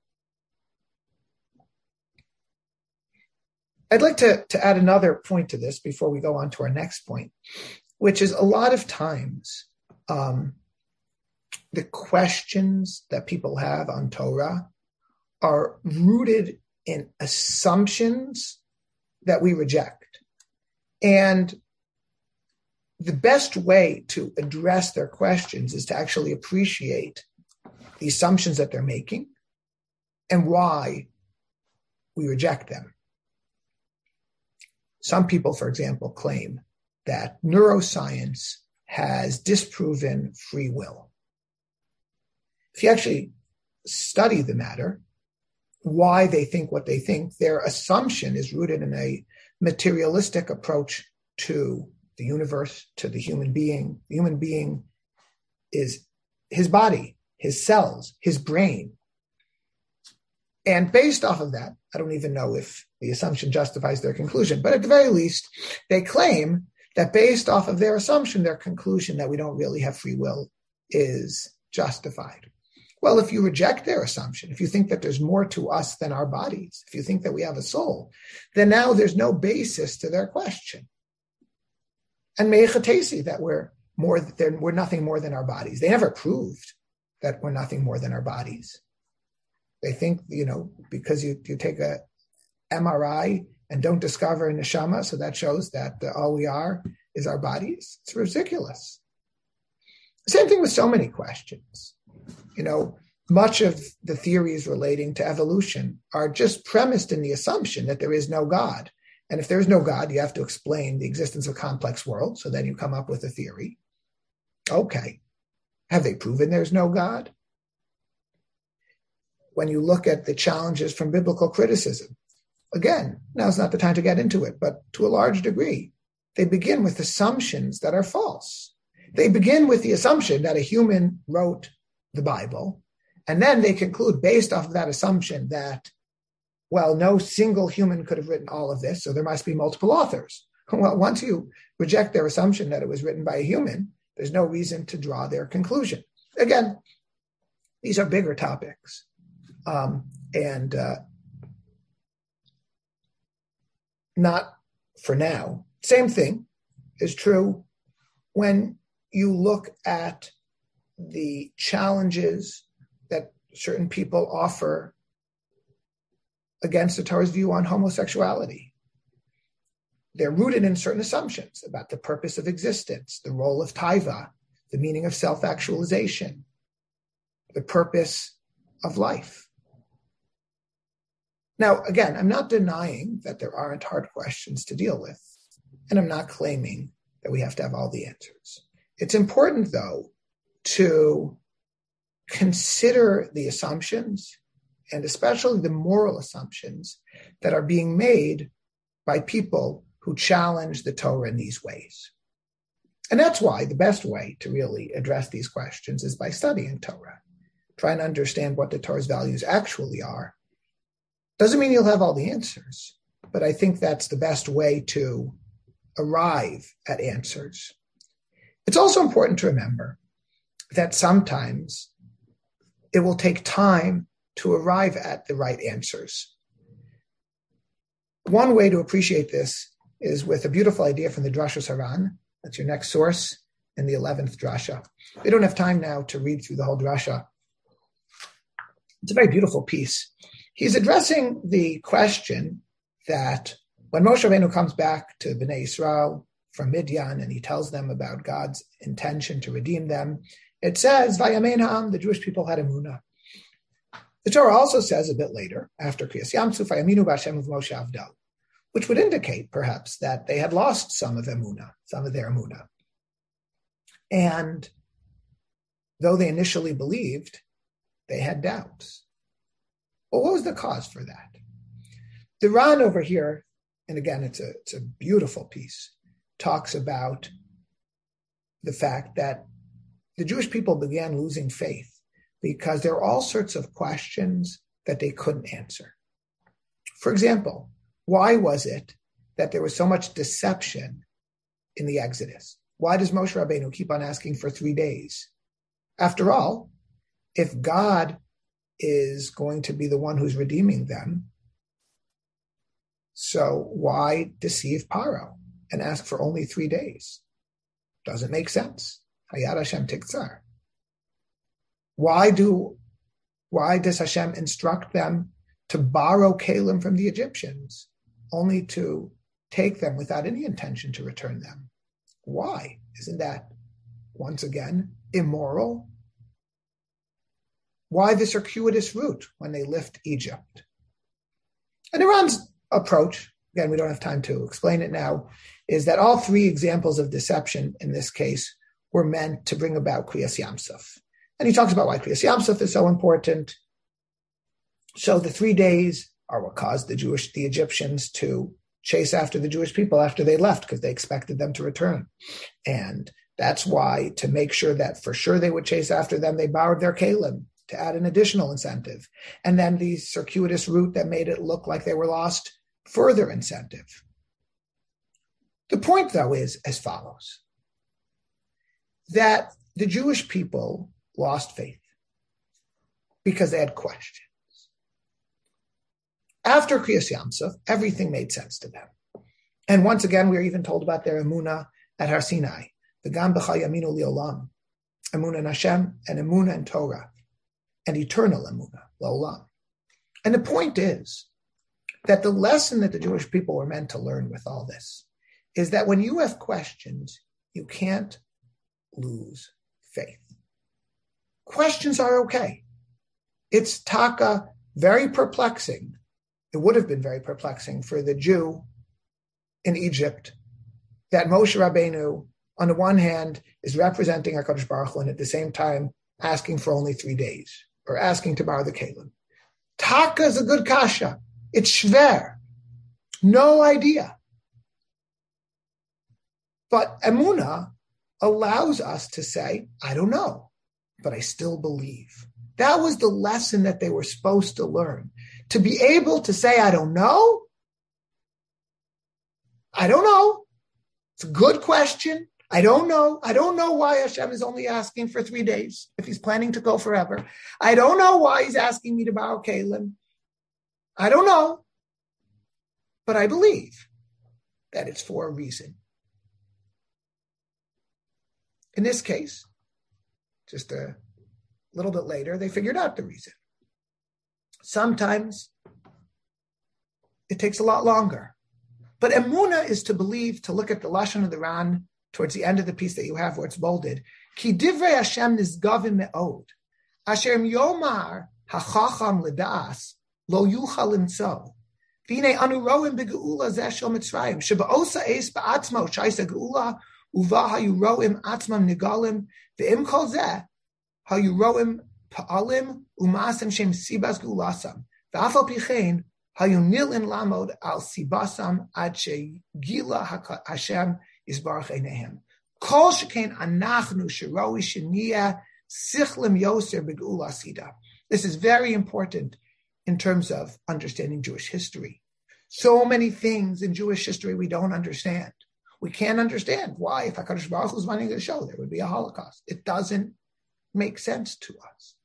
I'd like to add another point to this before we go on to our next point, which is a lot of times the questions that people have on Torah are rooted in assumptions that we reject. And the best way to address their questions is to actually appreciate the assumptions that they're making and why we reject them. Some people, for example, claim that neuroscience has disproven free will. If you actually study the matter, why they think what they think, their assumption is rooted in a materialistic approach to the universe, to the human being. The human being is his body, his cells, his brain. And based off of that, I don't even know if the assumption justifies their conclusion, but at the very least, they claim that based off of their assumption, their conclusion that we don't really have free will is justified. Well, if you reject their assumption, if you think that there's more to us than our bodies, if you think that we have a soul, then now there's no basis to their question. And meichatesi, that we're nothing more than our bodies. They never proved that we're nothing more than our bodies. They think, because you take a MRI and don't discover a neshama, so that shows that all we are is our bodies. It's ridiculous. Same thing with so many questions. Much of the theories relating to evolution are just premised in the assumption that there is no God. And if there is no God, you have to explain the existence of complex worlds. So then you come up with a theory. Okay. Have they proven there's no God? When you look at the challenges from biblical criticism, again, now's not the time to get into it, but to a large degree, they begin with assumptions that are false. They begin with the assumption that a human wrote the Bible, and then they conclude based off of that assumption that, well, no single human could have written all of this, so there must be multiple authors. Well, once you reject their assumption that it was written by a human, there's no reason to draw their conclusion. Again, these are bigger topics. And not for now. Same thing is true when you look at the challenges that certain people offer against the Torah's view on homosexuality. They're rooted in certain assumptions about the purpose of existence, the role of taiva, the meaning of self-actualization, the purpose of life. Now, again, I'm not denying that there aren't hard questions to deal with, and I'm not claiming that we have to have all the answers. It's important, though, to consider the assumptions, and especially the moral assumptions that are being made by people who challenge the Torah in these ways. And that's why the best way to really address these questions is by studying Torah, trying to understand what the Torah's values actually are. Doesn't mean you'll have all the answers, but I think that's the best way to arrive at answers. It's also important to remember that sometimes it will take time to arrive at the right answers. One way to appreciate this is with a beautiful idea from the Drashos Haran. That's your next source in the 11th drasha. We don't have time now to read through the whole drasha, It's a very beautiful piece. He's addressing the question that when Moshe Rabbeinu comes back to Bnei Yisrael from Midian and he tells them about God's intention to redeem them, it says, Vayamein ha'am, the Jewish people had emunah. The Torah also says a bit later, after Kriyas Yamsuf, Vayaminu b'Hashem u'Moshe avdal, which would indicate perhaps that they had lost some of their emunah. And though they initially believed, they had doubts. Well, what was the cause for that? The Ran over here, and again, it's a beautiful piece, talks about the fact that the Jewish people began losing faith because there were all sorts of questions that they couldn't answer. For example, why was it that there was so much deception in the Exodus? Why does Moshe Rabbeinu keep on asking for 3 days? After all, if God is going to be the one who's redeeming them, so why deceive Paro and ask for only 3 days? Doesn't make sense. Hayad Hashem tiktzar. Why does Hashem instruct them to borrow Kalim from the Egyptians, only to take them without any intention to return them? Why? Isn't that, once again, immoral? Why the circuitous route when they left Egypt? And Iran's approach, again, we don't have time to explain it now, is that all 3 examples of deception in this case were meant to bring about Kriyas Yamsuf. And he talks about why Kriyas Yamsuf is so important. So the 3 days are what caused the Egyptians to chase after the Jewish people after they left, because they expected them to return. And that's why, to make sure that for sure they would chase after them, they borrowed their Kalim to add an additional incentive. And then the circuitous route that made it look like they were lost, further incentive. The point, though, is as follows: that the Jewish people lost faith because they had questions. After Kriyas Yamsuf, everything made sense to them. And once again, we are even told about their emunah at Har Sinai, the Gam b'cha yaminu li'olam, emunah in Hashem, and emunah in Torah, and eternal emunah, la'olam. And the point is that the lesson that the Jewish people were meant to learn with all this is that when you have questions, you can't lose faith. Questions are okay. It's taka, very perplexing. It would have been very perplexing for the Jew in Egypt that Moshe Rabbeinu, on the one hand, is representing HaKadosh Baruch Hu and at the same time asking for only 3 days, or asking to borrow the Kalim. Taka is a good kasha. It's shver. No idea. But emunah allows us to say, I don't know, but I still believe. That was the lesson that they were supposed to learn. To be able to say, I don't know. I don't know. It's a good question. I don't know. I don't know why Hashem is only asking for 3 days if he's planning to go forever. I don't know why he's asking me to borrow Kalim. I don't know. But I believe that it's for a reason. In this case, just a little bit later, they figured out the reason. Sometimes it takes a lot longer. But emunah is to believe, to look at the Lashon of the Ran towards the end of the piece that you have where it's bolded. Ki divrei Hashem nizgavim me'od. Asher yomar hachacham l'das lo yuchal limtzo. V'nei anu roim b'geula zeh shel Mitzrayim. Sheba'osa eis ba'atzmo shaisa geula uva hayu roim atzmam nigalim. V'im kol zeh hayu roim pa'alim u'ma'asem shem sibas geulasam. V'afal pichein hayu nilin lamod al sibasam ad shegila Hashem Yisbarach Einehem. Kol shekain anachnu sheroi sheniya sichlim yoser b'geula sida. This is very important in terms of understanding Jewish history. So many things in Jewish history we don't understand. We can't understand why, if HaKadosh Baruch Hu was running the show, there would be a Holocaust. It doesn't make sense to us.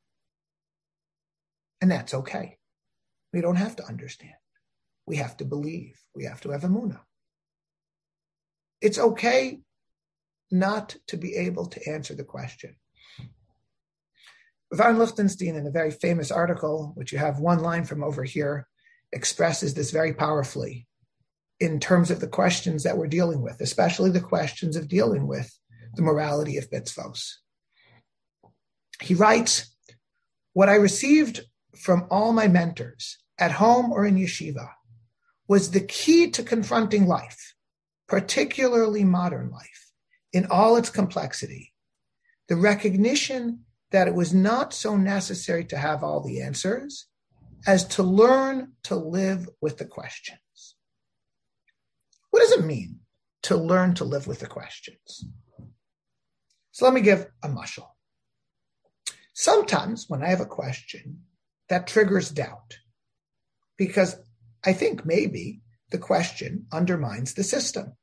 And that's okay. We don't have to understand. We have to believe. We have to have emunah. It's okay not to be able to answer the question. Von Lichtenstein, in a very famous article, which you have one line from over here, expresses this very powerfully in terms of the questions that we're dealing with, especially the questions of dealing with the morality of mitzvos. He writes, "What I received from all my mentors, at home or in yeshiva, was the key to confronting life, particularly modern life, in all its complexity. The recognition that it was not so necessary to have all the answers as to learn to live with the questions." What does it mean to learn to live with the questions? So let me give a mashal. Sometimes when I have a question, that triggers doubt because I think maybe the question undermines the system.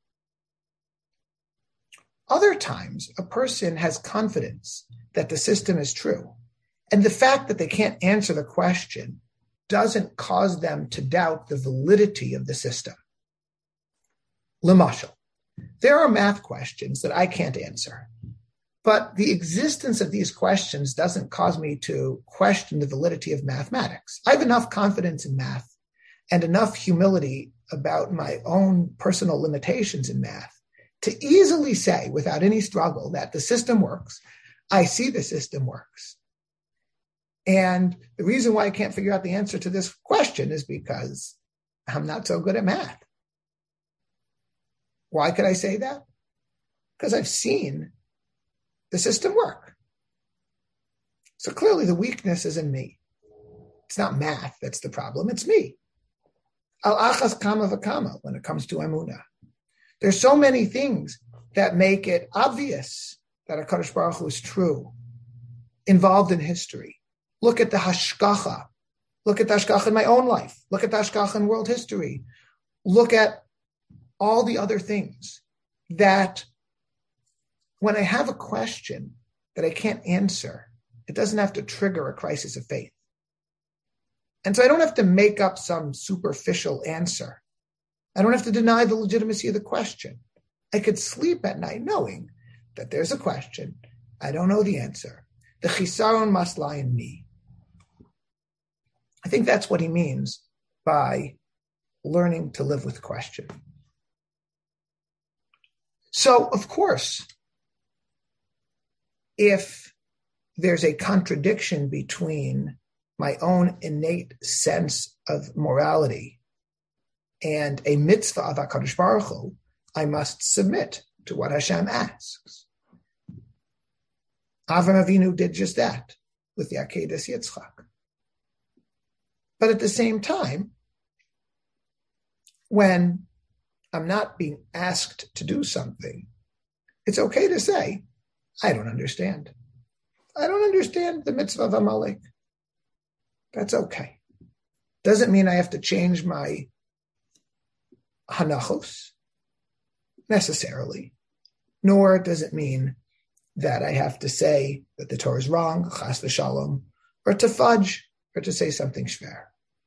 Other times, a person has confidence that the system is true, and the fact that they can't answer the question doesn't cause them to doubt the validity of the system. Lemashal, there are math questions that I can't answer, but the existence of these questions doesn't cause me to question the validity of mathematics. I have enough confidence in math and enough humility about my own personal limitations in math to easily say without any struggle that the system works. I see the system works. And the reason why I can't figure out the answer to this question is because I'm not so good at math. Why could I say that? Because I've seen the system work. So clearly the weakness is in me. It's not math that's the problem, it's me. Al achas kama v'kama when it comes to emunah. There's so many things that make it obvious that HaKadosh Baruch Hu is true, involved in history. Look at the hashgacha. Look at the hashgacha in my own life. Look at the hashgacha in world history. Look at all the other things that when I have a question that I can't answer, it doesn't have to trigger a crisis of faith. And so I don't have to make up some superficial answer. I don't have to deny the legitimacy of the question. I could sleep at night knowing that there's a question. I don't know the answer. The chisaron must lie in me. I think that's what he means by learning to live with the question. So, of course, if there's a contradiction between my own innate sense of morality and a mitzvah of HaKadosh Baruch Hu, I must submit to what Hashem asks. Avram Avinu did just that with the Akedas Yitzchak. But at the same time, when I'm not being asked to do something, it's okay to say, I don't understand. I don't understand the mitzvah of Amalek. That's okay. Doesn't mean I have to change my hanachos necessarily, nor does it mean that I have to say that the Torah is wrong, chas v'shalom, or to fudge, or to say something shver.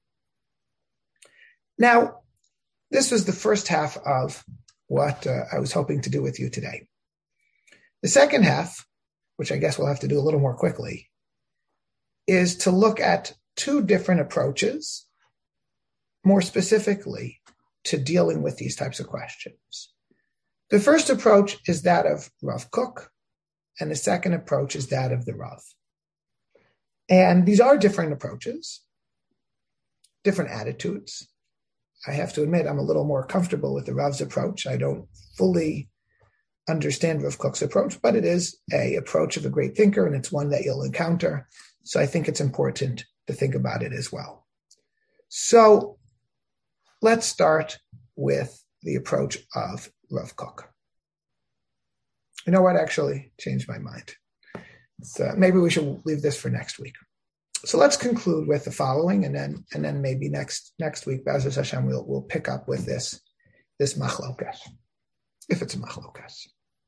Now, this was the first half of what I was hoping to do with you today. The second half, which I guess we'll have to do a little more quickly, is to look at two different approaches, more specifically, to dealing with these types of questions. The first approach is that of Rav Kook, and the second approach is that of the Rav. And these are different approaches, different attitudes. I have to admit, I'm a little more comfortable with the Rav's approach. I don't fully understand Rav Kook's approach, but it is an approach of a great thinker, and it's one that you'll encounter. So I think it's important to think about it as well. So let's start with the approach of Rav Kook. You know what? Actually, changed my mind. So maybe we should leave this for next week. So let's conclude with the following, and then maybe next week, B'ezras Hashem, we'll pick up with this machlokas, if it's a machlokas.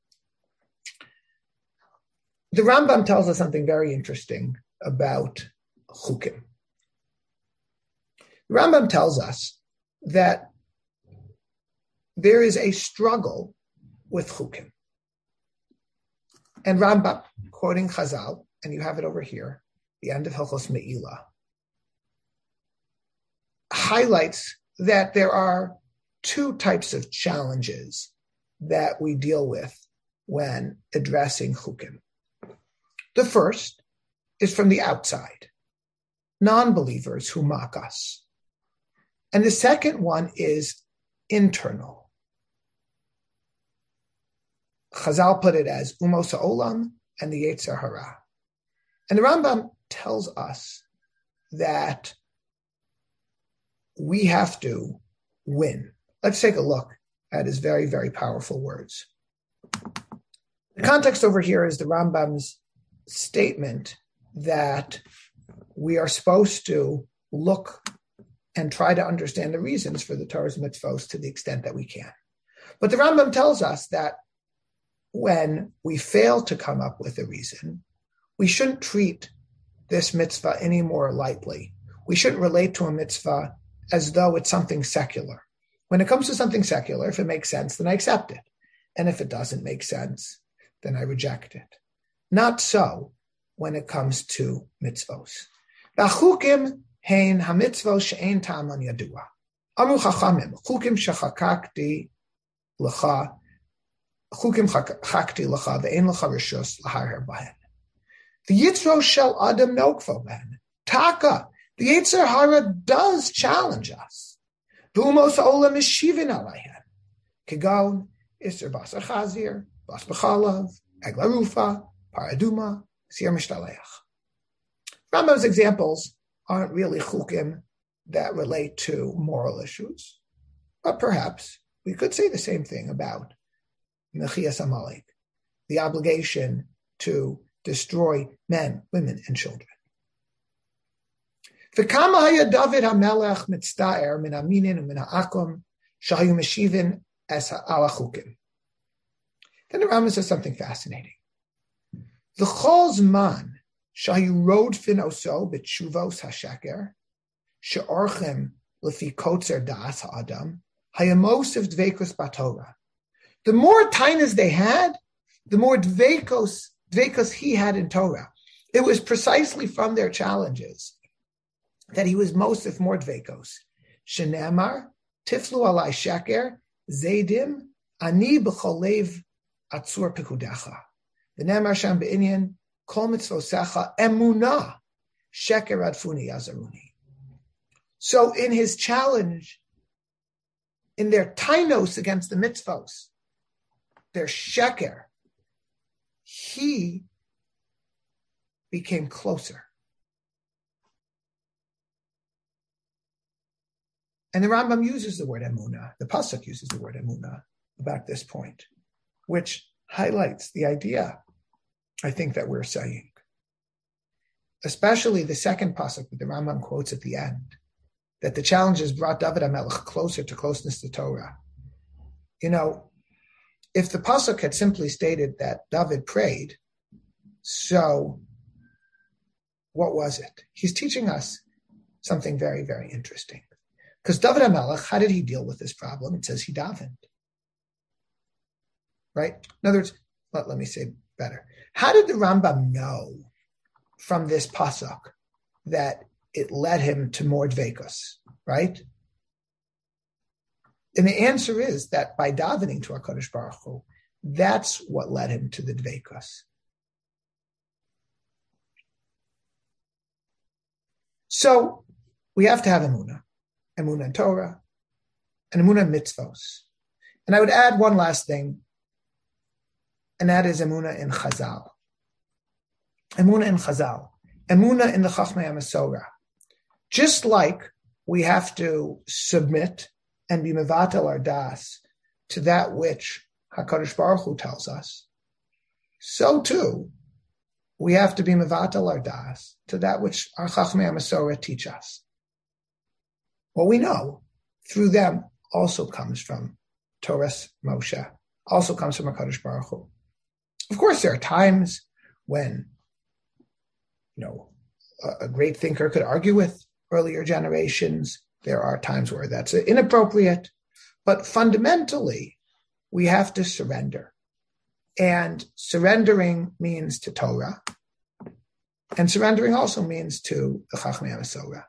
The Rambam tells us something very interesting about chukim. The Rambam tells us that there is a struggle with chukim. And Rambam, quoting Chazal, and you have it over here, the end of Hilchos Me'ilah, highlights that there are two types of challenges that we deal with when addressing chukim. The first is from the outside, non-believers who mock us. And the second one is internal. Chazal put it as umos ha'olam and the Yetzer Hara. And the Rambam tells us that we have to win. Let's take a look at his very, very powerful words. The context over here is the Rambam's statement that we are supposed to look and try to understand the reasons for the Torah's mitzvos to the extent that we can. But the Rambam tells us that when we fail to come up with a reason, we shouldn't treat this mitzvah any more lightly. We shouldn't relate to a mitzvah as though it's something secular. When it comes to something secular, if it makes sense, then I accept it. And if it doesn't make sense, then I reject it. Not so when it comes to mitzvos. V'chukim hein hamitzvos she'ein ta'aman yadua. Amru chachamim, chukim shechakakti l'cha, chukim chakakti l'cha, ve'ein l'cha rishus l'harher bahen. The yitzro shel adam nokvo ben. Taka, the Yetzer Hara does challenge us. V'umos ha'olam mishivin alayhem. Kigon, iser basar chazir, bas b'chalav, egla rufa, paraduma, sir mishtaleach. Rambam's examples aren't really chukim that relate to moral issues, but perhaps we could say the same thing about Mechias Amalek, the obligation to destroy men, women, and children. V'kama haya David HaMelech mitzta'er min aminin and min ha'akum shahayu meshivin es ala chukim. Then the Rambam says something fascinating. The chol zman shahayu rodfin oso b'tshuvos hasheker she'orchem lefi kotzer das ha'adam hayamosiv dvekos batorah. The more tainas they had, the more dvekos he had in Torah. It was precisely from their challenges that he was mosif more dvekos. Shenemar tiflu alai sheker zaydim ani b'cholev atzur pekudecha. The nemar sham be'inyan kol mitzvosecha emunah sheker adfuni yazaruni. So in his challenge, in their tainos against the mitzvos, their sheker, he became closer. And the Rambam uses the word emunah, the Pasuk uses the word emunah about this point, which highlights the idea, I think, that we're saying. Especially the second Pasuk that the Rambam quotes at the end, that the challenges brought David HaMelech closer to closeness to Torah. You know, if the Pasuk had simply stated that David prayed, so what was it? He's teaching us something very, very interesting. Because David HaMelech, how did he deal with this problem? It says he davened. Right? In other words, let me say better. How did the Rambam know from this pasuk that it led him to more dvekos? Right? And the answer is that by davening to HaKadosh Baruch Hu, that's what led him to the dvekos. So we have to have emunah in Torah, and emunah in mitzvos. And I would add one last thing, and that is emunah in Chazal. Emunah in Chazal. Emunah in the Chachmei HaMasorah. Just like we have to submit and be mevatel our das to that which HaKadosh Baruch Hu tells us, so too we have to be mevatel our das to that which our Chachmei HaMasorah teach us. What we know through them also comes from Torah's Moshe, also comes from HaKadosh Baruch Hu. Of course, there are times when, a great thinker could argue with earlier generations. There are times where that's inappropriate, but fundamentally, we have to surrender. And surrendering means to Torah. And surrendering also means to the Chachmei HaMesorah.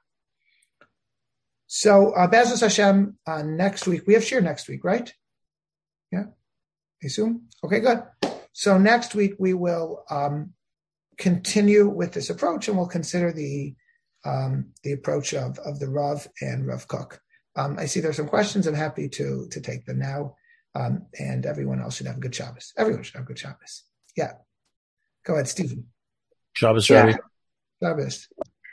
So, Be'ezus Hashem, next week, we have Shir next week, right? Yeah? I assume? Okay, good. So next week we will continue with this approach, and we'll consider the approach of the Rav and Rav Kook. I see there's some questions. I'm happy to take them now. And everyone else should have a good Shabbos. Everyone should have a good Shabbos. Yeah. Go ahead, Stephen. Shabbos, Rabbi. Shabbos.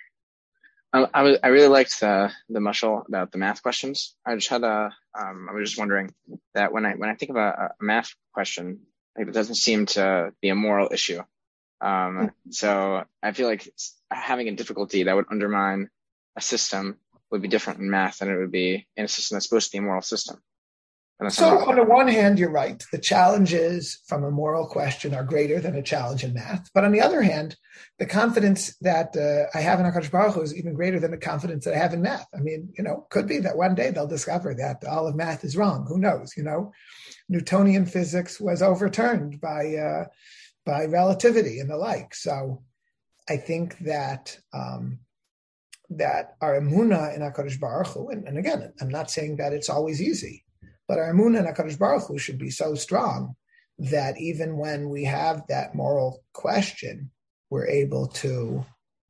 I really liked the mashal about the math questions. I just had I was just wondering that when I think of a math question, like, it doesn't seem to be a moral issue. So I feel like having a difficulty that would undermine a system would be different in math than it would be in a system that's supposed to be a moral system. So on the one hand, you're right. The challenges from a moral question are greater than a challenge in math. But on the other hand, the confidence that I have in HaKadosh Baruch Hu is even greater than the confidence that I have in math. I mean, could be that one day they'll discover that all of math is wrong. Who knows? Newtonian physics was overturned by relativity and the like. So I think that that our emunah in HaKadosh Baruch Hu, and again, I'm not saying that it's always easy, but our emunah in HaKadosh Baruch Hu should be so strong that even when we have that moral question, we're able to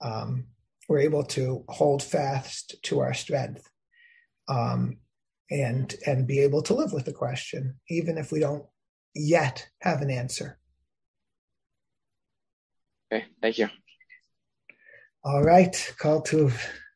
hold fast to our strength, and be able to live with the question, even if we don't yet have an answer. Okay, thank you. All right, Kol Tuv.